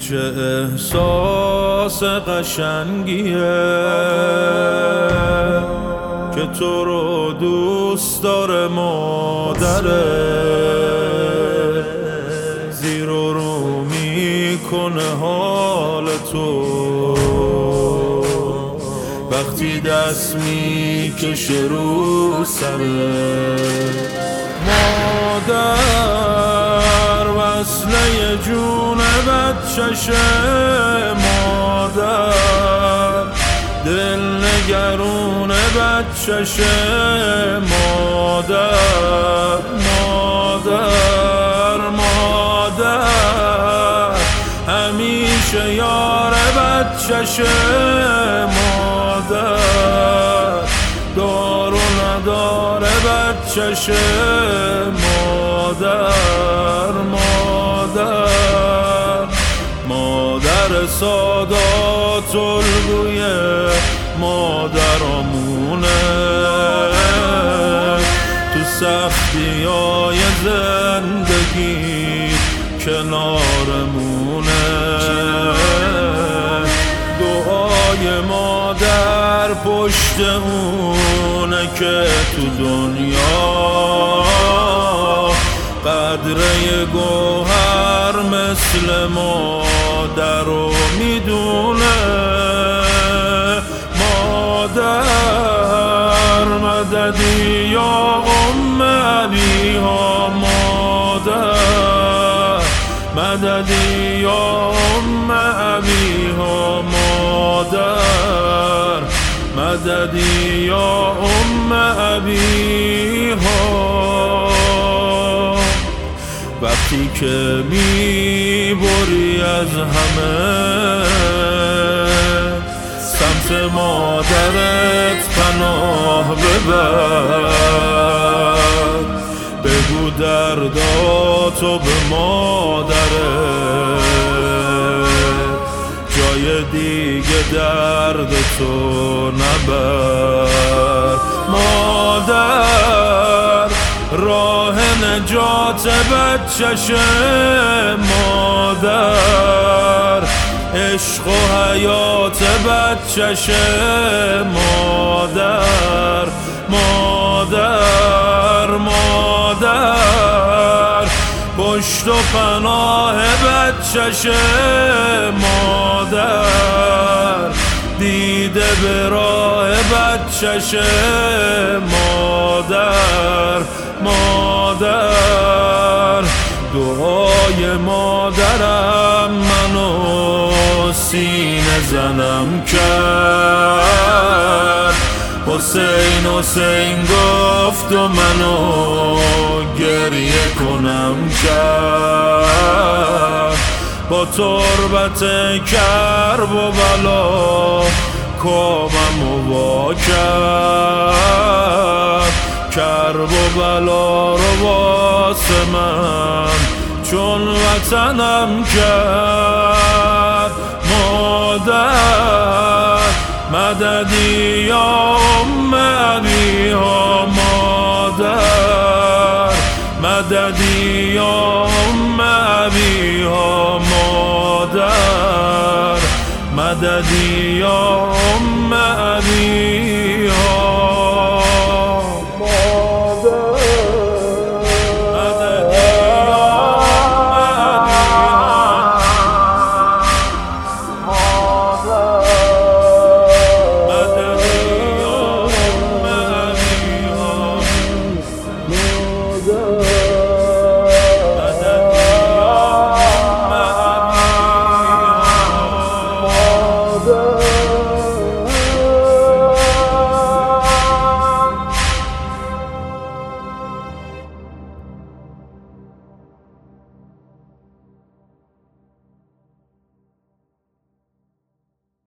چه احساس قشنگیه که تو رو دوست داره مادره، زیر و رو میکنه حال تو وقتی دست میکشه رو سره. مادر وصله جون بچشه، مادر دل نگرون بچشه، مادر مادر مادر همیشه یار بچشه، مادر دار و نداره بچشه، مادر مادر مادر سادات الگوی مادرامونه، تو سختی‌های زندگی کنارمونه. دعای مادر پشت اونه که تو دنیا قدره گوهر مثل مادر رو میدونه. مادر مددی یا ام علیها، مادر مددی یا ام علیها، مادر مددی یا ام علیها. وقتی که میبری از همه سمت مادرت پناه ببر، بگو درداتو به مادرت، جای دیگه دردتو نبر. مادر راه نجات بچشه، مادر عشق و حیات بچشه، مادر مادر مادر پشت و پناه بچشه، مادر دیده به راه بچشه، مادر مادر دعای مادرم منو سینه زنم کرد. حسین حسین گفت و منو گریه کنم کرد، با تربت کرب و بلا کامم وا کرد. کرب و بلا رو واسه من چون وطنم کرد. مادر مددی یا ام علیها، مادر مددی یا ام علیها، مادر مددی یا ام